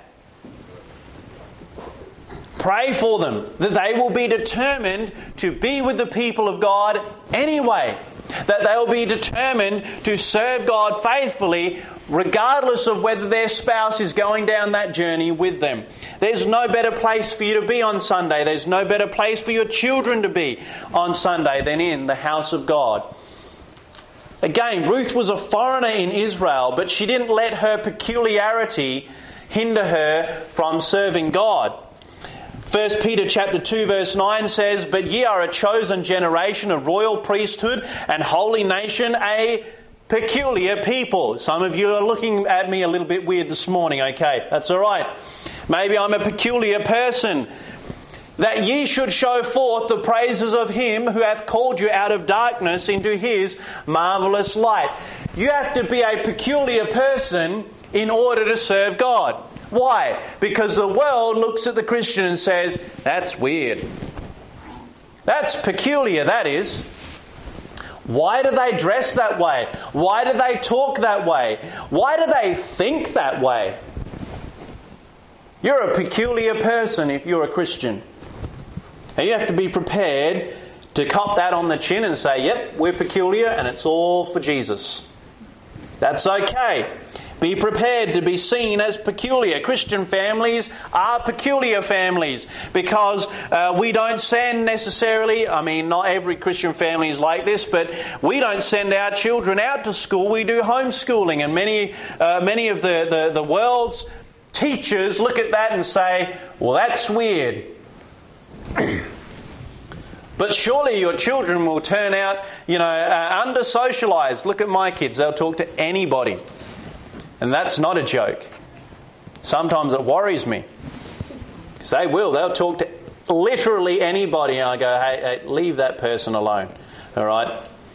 Pray for them, that they will be determined to be with the people of God anyway. That they will be determined to serve God faithfully, regardless of whether their spouse is going down that journey with them. There's no better place for you to be on Sunday. There's no better place for your children to be on Sunday than in the house of God. Again, Ruth was a foreigner in Israel, but she didn't let her peculiarity hinder her from serving God. 1 Peter chapter 2 verse 9 says, "But ye are a chosen generation, a royal priesthood, and holy nation, a peculiar people." Some of you are looking at me a little bit weird this morning. Okay, that's all right. Maybe I'm a peculiar person. "That ye should show forth the praises of Him who hath called you out of darkness into His marvellous light." You have to be a peculiar person in order to serve God. Why? Because the world looks at the Christian and says, "That's weird. That's peculiar, that is. Why do they dress that way? Why do they talk that way? Why do they think that way?" You're a peculiar person if you're a Christian. And you have to be prepared to cop that on the chin and say, "Yep, we're peculiar and it's all for Jesus." That's okay. Be prepared to be seen as peculiar. Christian families are peculiar families because we don't send necessarily, not every Christian family is like this, but we don't send our children out to school. We do homeschooling, and many of the world's teachers look at that and say, "Well, that's weird." But surely your children will turn out, under-socialised. Look at my kids. They'll talk to anybody. And that's not a joke. Sometimes it worries me. Because they will. They'll talk to literally anybody. And I go, hey, leave that person alone. All right?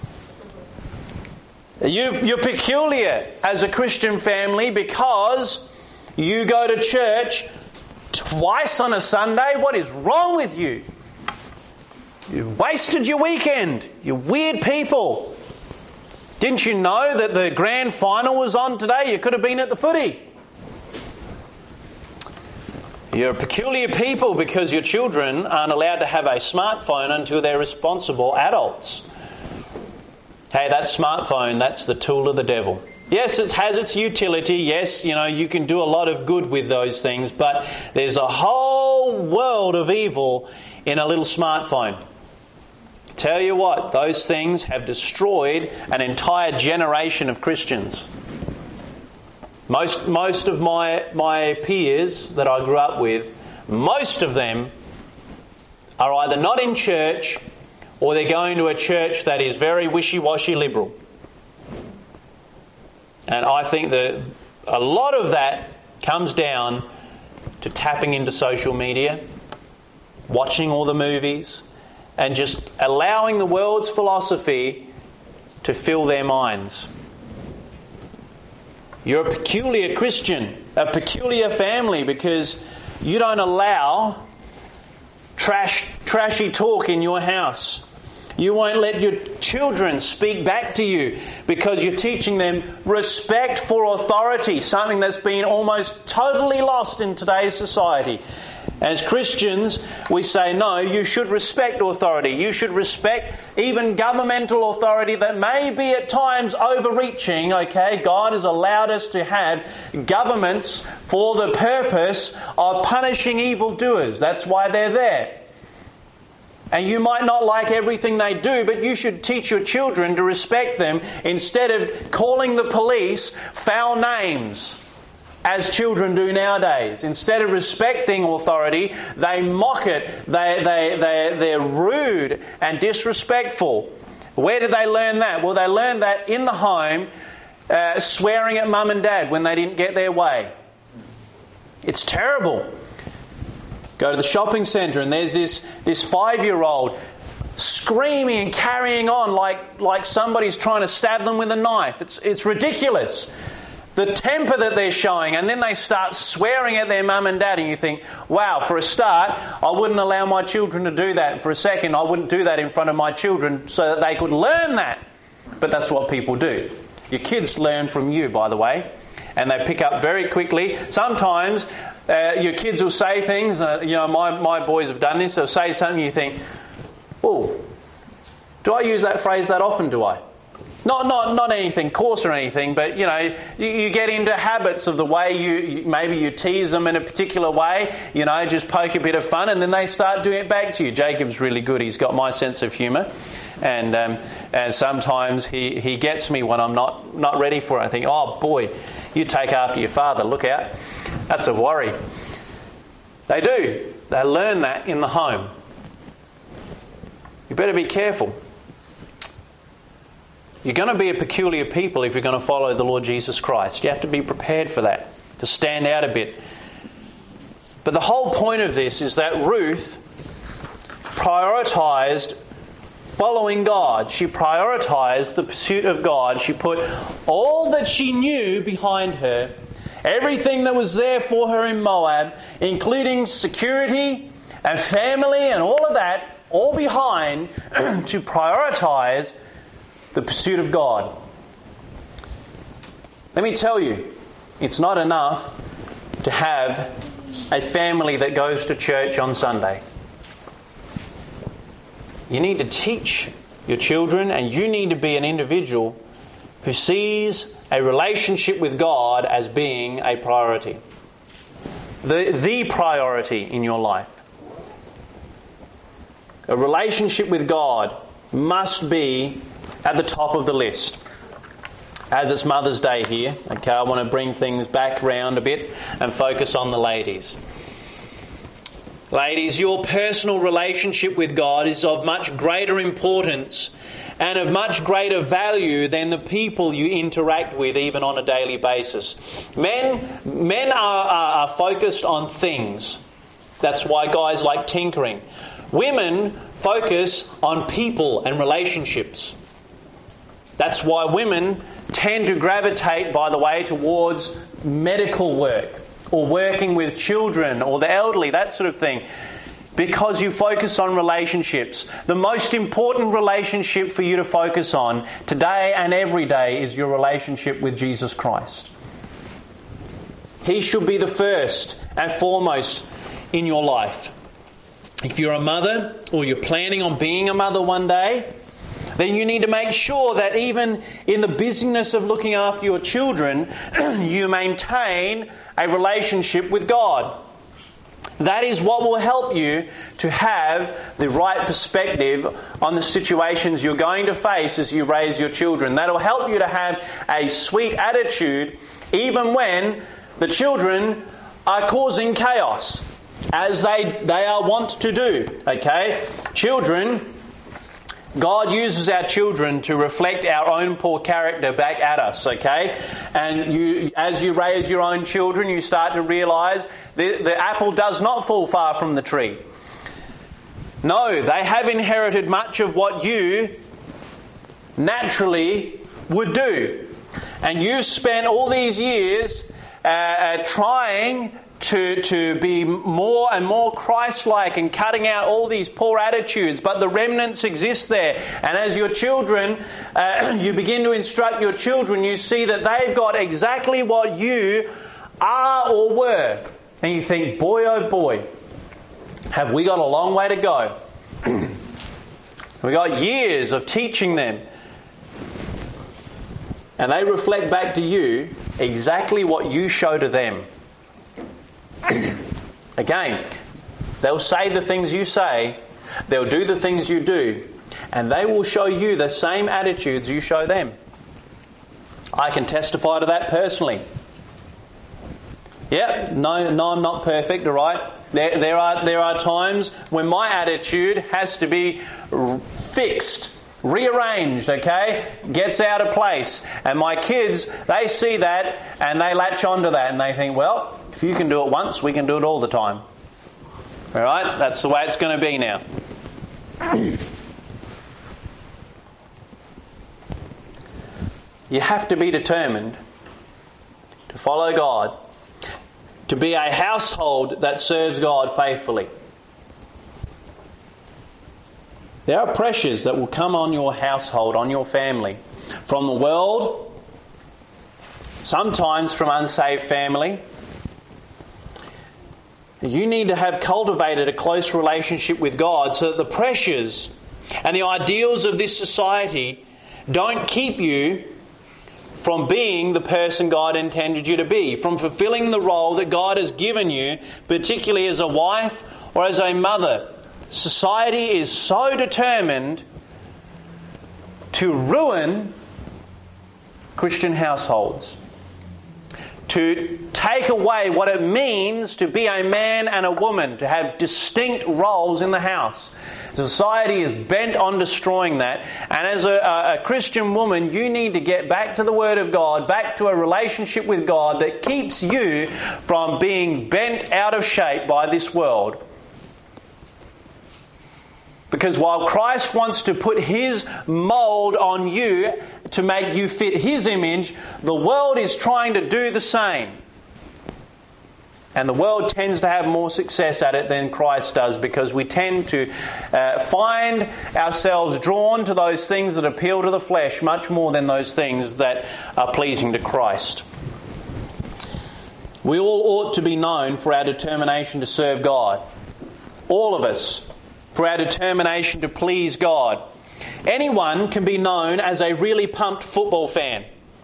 You're peculiar as a Christian family because you go to church twice on a Sunday. What is wrong with you? You've wasted your weekend. You're weird people. Didn't you know that the grand final was on today? You could have been at the footy. You're a peculiar people because your children aren't allowed to have a smartphone until they're responsible adults. Hey, that smartphone, that's the tool of the devil. Yes, it has its utility. Yes, you can do a lot of good with those things, but there's a whole world of evil in a little smartphone. Tell you what, those things have destroyed an entire generation of Christians. Most of my peers that I grew up with, most of them are either not in church or they're going to a church that is very wishy-washy liberal. And I think that a lot of that comes down to tapping into social media, watching all the movies, and just allowing the world's philosophy to fill their minds. You're a peculiar Christian, a peculiar family, because you don't allow trashy talk in your house. You won't let your children speak back to you because you're teaching them respect for authority, something that's been almost totally lost in today's society. As Christians, we say, no, you should respect authority. You should respect even governmental authority that may be at times overreaching, okay? God has allowed us to have governments for the purpose of punishing evildoers. That's why they're there. And you might not like everything they do, but you should teach your children to respect them instead of calling the police foul names, as children do nowadays. Instead of respecting authority, they mock it. They're rude and disrespectful. Where did they learn that? Well, they learned that in the home, swearing at mum and dad when they didn't get their way. It's terrible. Go to the shopping centre and there's this 5-year-old screaming and carrying on like somebody's trying to stab them with a knife. It's ridiculous. The temper that they're showing, and then they start swearing at their mum and dad, and you think, wow, for a start, I wouldn't allow my children to do that. And for a second, I wouldn't do that in front of my children so that they could learn that. But that's what people do. Your kids learn from you, by the way, and they pick up very quickly. Sometimes your kids will say things, my boys have done this, they'll say something, you think, oh, do I use that phrase that often, do I? Not anything coarse or anything, but you get into habits of the way maybe you tease them in a particular way, just poke a bit of fun, and then they start doing it back to you. Jacob's really good; he's got my sense of humour, and sometimes he gets me when I'm not ready for it. I think, oh boy, you take after your father. Look out, that's a worry. They do. They learn that in the home. You better be careful. You're going to be a peculiar people if you're going to follow the Lord Jesus Christ. You have to be prepared for that, to stand out a bit. But the whole point of this is that Ruth prioritised following God. She prioritised the pursuit of God. She put all that she knew behind her, everything that was there for her in Moab, including security and family and all of that, all behind to prioritise the pursuit of God. Let me tell you, it's not enough to have a family that goes to church on Sunday. You need to teach your children, and you need to be an individual who sees a relationship with God as being a priority. The priority in your life. A relationship with God must be at the top of the list. As it's Mother's Day here, okay, I want to bring things back round a bit and focus on the ladies. Ladies, your personal relationship with God is of much greater importance and of much greater value than the people you interact with even on a daily basis. Men are focused on things. That's why guys like tinkering. Women focus on people and relationships. That's why women tend to gravitate, by the way, towards medical work or working with children or the elderly, that sort of thing. Because you focus on relationships. The most important relationship for you to focus on today and every day is your relationship with Jesus Christ. He should be the first and foremost in your life. If you're a mother or you're planning on being a mother one day, then you need to make sure that even in the busyness of looking after your children, you maintain a relationship with God. That is what will help you to have the right perspective on the situations you're going to face as you raise your children. That will help you to have a sweet attitude even when the children are causing chaos, as they are wont to do. Okay? Children, God uses our children to reflect our own poor character back at us, okay? And as you raise your own children, you start to realise the apple does not fall far from the tree. No, they have inherited much of what you naturally would do. And you spent all these years trying to be more and more Christ-like and cutting out all these poor attitudes, but the remnants exist there. And as your children, you begin to instruct your children, you see that they've got exactly what you are or were. And you think, boy oh boy, have we got a long way to go. We've got years of teaching them. And they reflect back to you exactly what you show to them. Again, they'll say the things you say, they'll do the things you do, and they will show you the same attitudes you show them. I can testify to that personally. Yeah, no, I'm not perfect, all right? There are times when my attitude has to be fixed, rearranged, okay? Gets out of place. And my kids, they see that and they latch onto that and they think, well, if you can do it once, we can do it all the time. All right? That's the way it's going to be now. You have to be determined to follow God, to be a household that serves God faithfully. There are pressures that will come on your household, on your family, from the world, sometimes from unsaved family. You need to have cultivated a close relationship with God so that the pressures and the ideals of this society don't keep you from being the person God intended you to be, from fulfilling the role that God has given you, particularly as a wife or as a mother. Society is so determined to ruin Christian households, to take away what it means to be a man and a woman, to have distinct roles in the house. Society is bent on destroying that. And as a Christian woman, you need to get back to the Word of God, back to a relationship with God that keeps you from being bent out of shape by this world. Because while Christ wants to put His mould on you to make you fit His image, the world is trying to do the same. And the world tends to have more success at it than Christ does, because we tend to find ourselves drawn to those things that appeal to the flesh much more than those things that are pleasing to Christ. We all ought to be known for our determination to serve God. All of us. For our determination to please God. Anyone can be known as a really pumped football fan.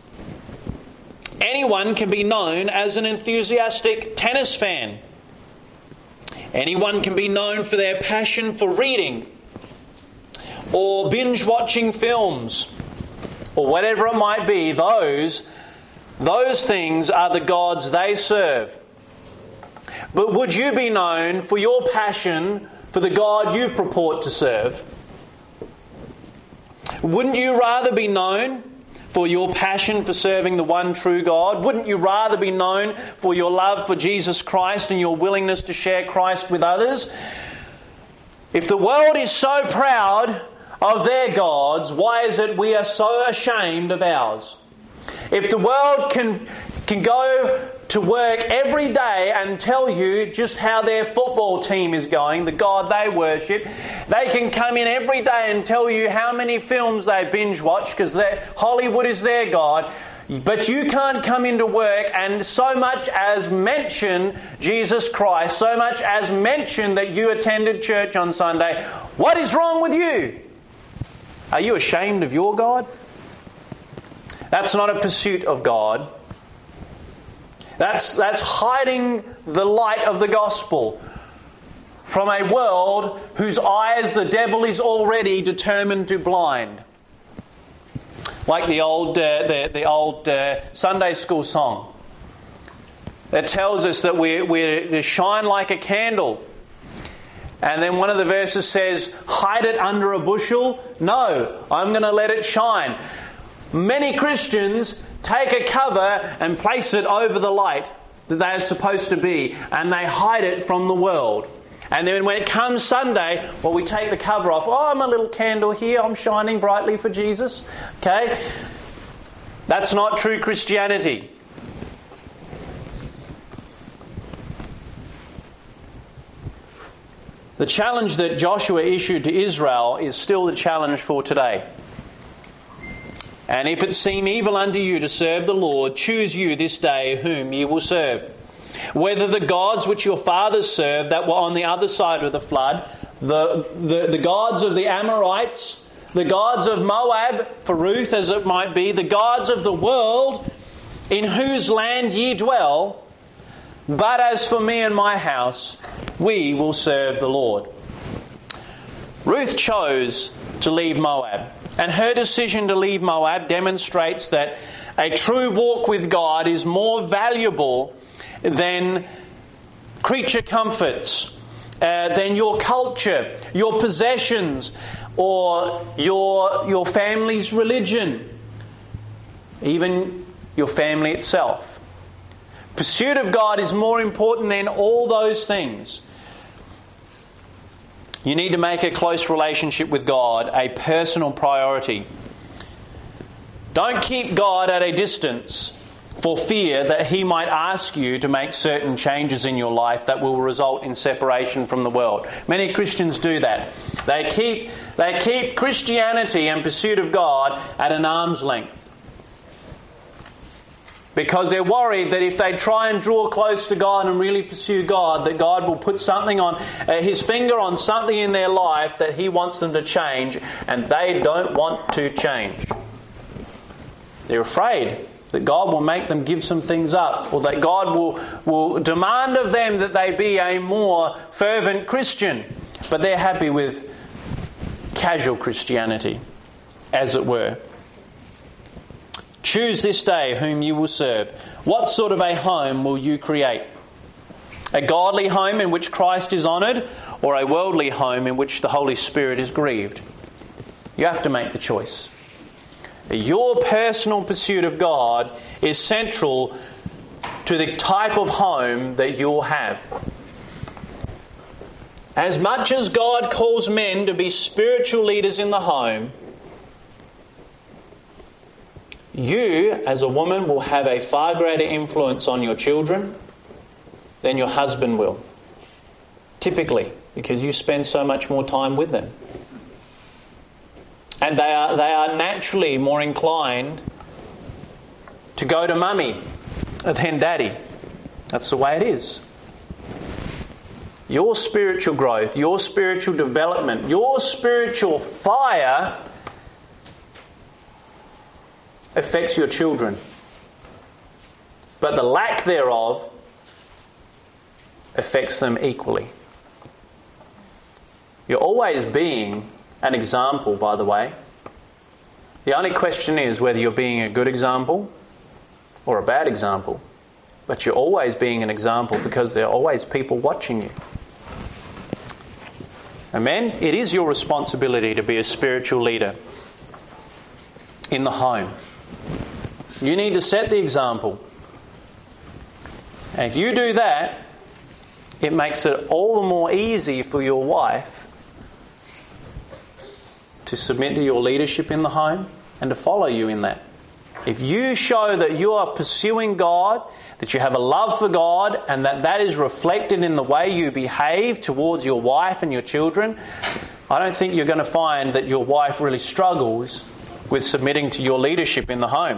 Anyone can be known as an enthusiastic tennis fan. Anyone can be known for their passion for reading or binge watching films or whatever it might be. Those things are the gods they serve. But would you be known for your passion for the God you purport to serve? Wouldn't you rather be known for your passion for serving the one true God? Wouldn't you rather be known for your love for Jesus Christ and your willingness to share Christ with others? If the world is so proud of their gods, why is it we are so ashamed of ours? If the world can go to work every day and tell you just how their football team is going, the God they worship, they can come in every day and tell you how many films they binge watch because Hollywood is their God, but you can't come into work and so much as mention Jesus Christ, so much as mention that you attended church on Sunday. What is wrong with you? Are you ashamed of your God? That's not a pursuit of God. That's hiding the light of the gospel from a world whose eyes the devil is already determined to blind. Like the old Sunday school song that tells us that we're to shine like a candle. And then one of the verses says, hide it under a bushel? No, I'm going to let it shine. Many Christians take a cover and place it over the light that they are supposed to be, and they hide it from the world. And then when it comes Sunday, well, we take the cover off. Oh, I'm a little candle here. I'm shining brightly for Jesus. Okay? That's not true Christianity. The challenge that Joshua issued to Israel is still the challenge for today. And if it seem evil unto you to serve the Lord, choose you this day whom ye will serve. whether the gods which your fathers served that were on the other side of the flood, the gods of the Amorites, the gods of Moab, for Ruth as it might be, the gods of the world in whose land ye dwell, but as for me and my house, we will serve the Lord. Ruth chose to leave Moab, and her decision to leave Moab demonstrates that a true walk with God is more valuable than creature comforts, than your culture, your possessions, or your family's religion, even your family itself. Pursuit of God is more important than all those things. You need to make a close relationship with God a personal priority. Don't keep God at a distance for fear that He might ask you to make certain changes in your life that will result in separation from the world. Many Christians do that. They keep Christianity and pursuit of God at an arm's length, because they're worried that if they try and draw close to God and really pursue God, that God will put something on His finger on something in their life that He wants them to change, and they don't want to change. They're afraid that God will make them give some things up, or that God will demand of them that they be a more fervent Christian. But they're happy with casual Christianity, as it were. Choose this day whom you will serve. What sort of a home will you create? A godly home in which Christ is honoured, or a worldly home in which the Holy Spirit is grieved? You have to make the choice. Your personal pursuit of God is central to the type of home that you'll have. As much as God calls men to be spiritual leaders in the home, you, as a woman, will have a far greater influence on your children than your husband will. Typically, because you spend so much more time with them. And they are naturally more inclined to go to mummy than daddy. That's the way it is. Your spiritual growth, your spiritual development, your spiritual fire affects your children. But the lack thereof affects them equally. You're always being an example, by the way. The only question is whether you're being a good example or a bad example. But you're always being an example because there are always people watching you. Amen? It is your responsibility to be a spiritual leader in the home. You need to set the example. And if you do that, it makes it all the more easy for your wife to submit to your leadership in the home and to follow you in that. If you show that you are pursuing God, that you have a love for God, and that is reflected in the way you behave towards your wife and your children, I don't think you're going to find that your wife really struggles with submitting to your leadership in the home.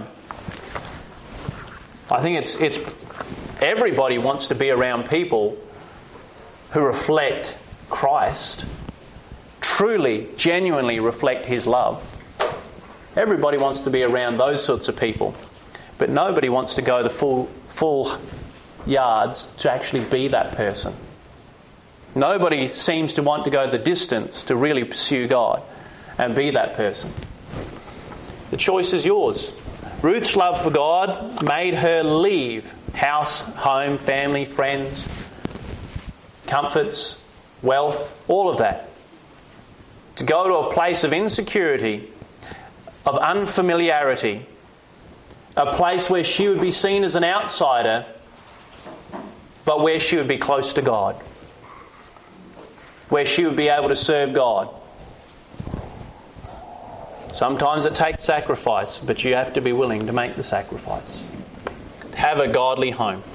I think it's everybody wants to be around people who reflect Christ, truly, genuinely reflect His love. Everybody wants to be around those sorts of people, but nobody wants to go the full yards to actually be that person. Nobody seems to want to go the distance to really pursue God and be that person. The choice is yours. Ruth's love for God made her leave house, home, family, friends, comforts, wealth, all of that, to go to a place of insecurity, of unfamiliarity, a place where she would be seen as an outsider, but where she would be close to God, where she would be able to serve God. Sometimes it takes sacrifice, but you have to be willing to make the sacrifice. Have a godly home.